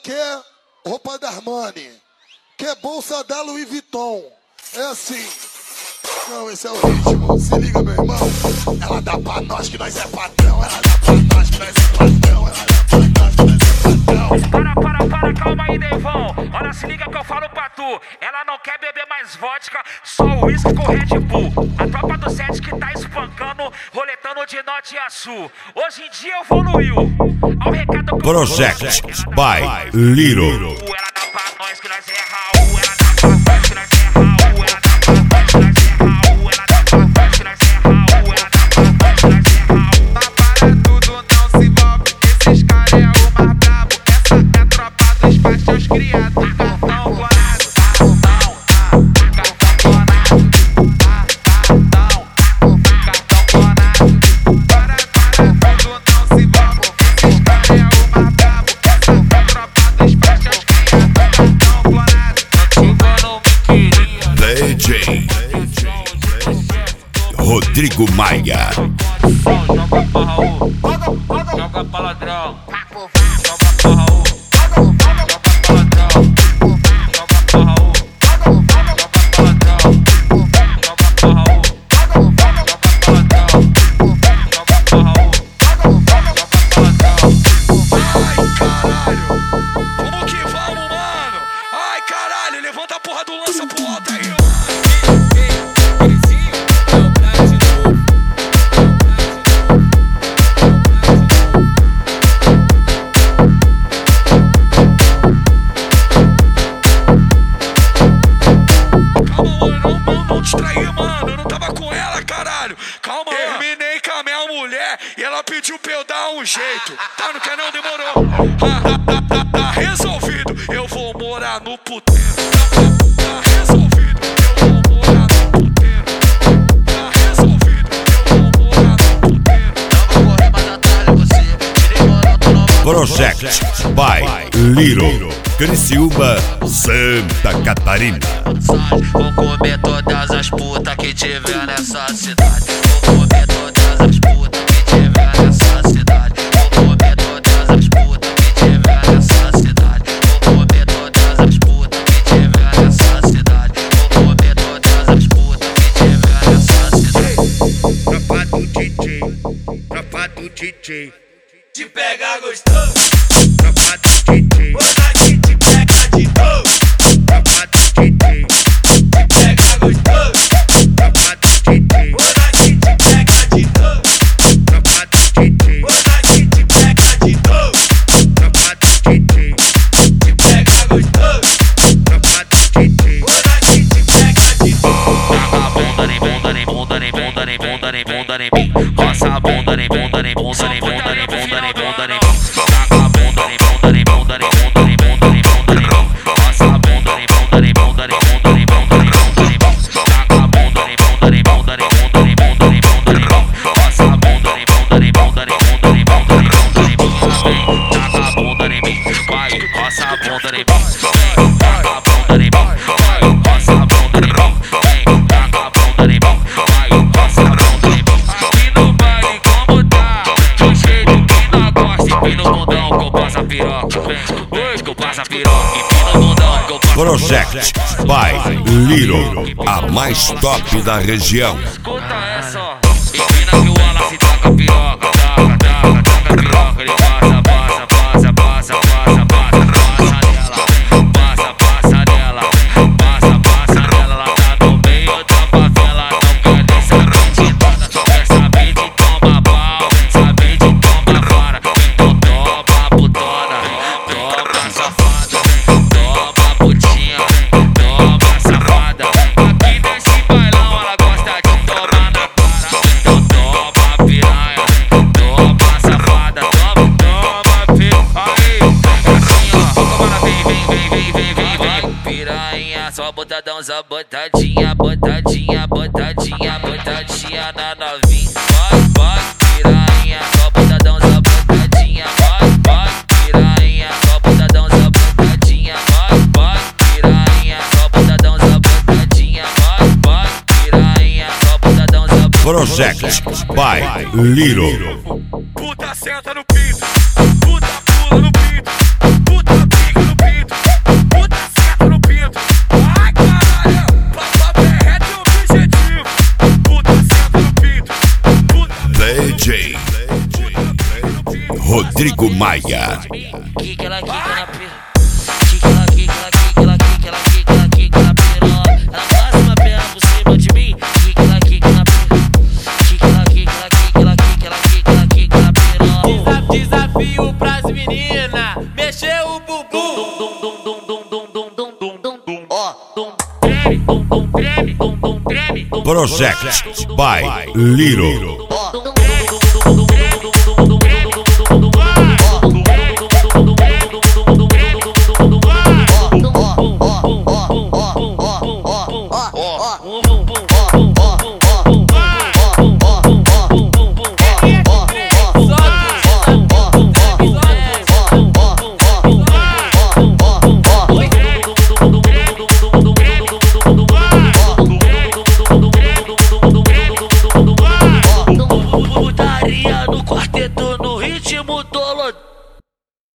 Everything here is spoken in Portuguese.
quer roupa da Armani, quer bolsa da Louis Vuitton. É assim. Não, esse é o ritmo. Se liga, meu irmão. Ela dá pra nós que nós é patrão. Ela dá pra nós que nós é patrão. Ela dá pra nós que nós é patrão. Para, calma aí, Deivão. Olha, se liga que eu falo pra tu. Ela não quer beber mais vodka, só uísque com Red Bull. A tropa do set que tá espancando, roletando de norte a sul. Hoje em dia evoluiu. Ao recado que Project by Little. ela dá pra nós que nós é Raul. Ela dá pra nós que nós é Raul. Ela dá pra nós que nós é Raul. Ela dá pra nós que nós é Raul. Ela dá pra nós que nós é Raul. Mas para tudo, não se envolve. Esses caras é o mais brabo. Essa é a tropa dos baixos criados. Cartão colado, cartão colado, cartão colado. Para tudo, não se envolve. Esses caras é o mais brabo. Essa é a tropa dos baixos criados. Cartão colado. Antigo não me queria. DJ Rodrigo Maia. Joga pra Raul, joga pra ladrão, joga pra Raul, joga pra ladrão, joga pra Raul, joga pra ladrão, joga pra Raul, joga pra ladrão, joga pra Raul, joga pra ladrão. Ai, caralho! Como que vamos, mano? Ai, caralho! Levanta a porra do lança pro alto aí, mano! Não distrair, mano. Eu não tava com ela, caralho. Calma, terminei com a minha mulher e ela pediu pra eu dar um jeito. Tá, não quer não? Demorou. Tá resolvido. Eu vou morar no puteiro. Tá resolvido. Eu vou morar no puteiro. Tá resolvido. Eu vou morar no puteiro. Não vou correr mais atrás de você. Tirei moral, tu não vai. Project by Little. Criciúma, Santa Catarina. Vou comer todas as putas que tiver nessa cidade. Vou comer todas as putas que tiver nessa cidade. Vou comer todas as putas que tiver nessa cidade. Vou comer todas as putas que tiver nessa cidade. Vou comer todas as putas que tiver nessa cidade. Tropa do DJ, tropa do DJ. Te pega gostoso. Tropa do DJ, Quando a gente pega de novo. tropa do DJ, Te pega gostoso. tropa do DJ, Quando a gente pega de novo. tropa do DJ, Quando a gente pega de novo. tropa do DJ, Te pega gostoso. tropa do DJ. Quando a gente pega de novo. Taca a bunda nem bunda nem bunda nem bunda nem bunda nem bunda nem bunda. Roça a bunda nem bunda nem bunda nem bunda nem bunda nem bunda nem bunda. Taca a bunda nem bunda nem bunda nem bunda nem bunda nem bunda nem bunda. Roça a bunda nem bunda nem bunda nem bunda nem bunda nem bunda nem bunda. Taca a bunda nem bunda nem bunda nem bunda nem bunda nem bunda nem bunda. Roça a bunda nem bunda nem bunda nem bunda nem bunda nem bunda nem bunda. Taca a bunda em mim, vai, roça a bunda em mim. Taca a bunda em mim, vai, roça a bunda em mim. Taca a bunda em mim, vai, roça a bunda em mim. Aqui no baile como tá, do jeito que não gosta. Empina o bundão que eu passo a piroca. Vem, que eu passo a piroca. Empina o bundão que eu passo a piroca. Project by Little, a mais top da região. Escuta essa, ó. Empina que o Wallace taca a piroca. Taca, taca, taca a piroca. Ele passa, passa, passa, passa, passa, passa. Passa nela, passa, passa nela. Passa, passa nela. Ela tá no meio da favela. Não quer nem saber de nada. Quer saber de tomar pau. Saber de tomar vara. Então toma putona. Toma safada. Toma putinha. Toma safada. Aqui nesse bailão ela gosta de tomar na cara. Então toma piranha. Toma safada. Toma piranha. Aí, assim ó. Agora vem, vem, vem, vem, vem, vem, vem. Piranha, só botadão, só botadinha. Botadinha, botadinha, botadinha na novinha. Vai, vai, piranha, só botadão, só botadinha. Vai, vai, piranha, só botadão, só botadinha. Vai, vai, piranha, só botadão, só botadinha. Vai, vai, piranha, só botadão, só botadinha. Project by Little. Puta senta no pinto, puta pula no pinto, puta pica Rodrigo Maia. Quica ela quica na piroca. Quica ela quica ela quica ela quica ela quica ela quica na piroca. Ela passa uma perna por cima de mim. Quica ela quica na piroca. Quica ela quica ela quica ela quica ela quica ela quica na piroca. Desafio pras meninas, mexer o bumbum. Project by Little. Putaria no quarteto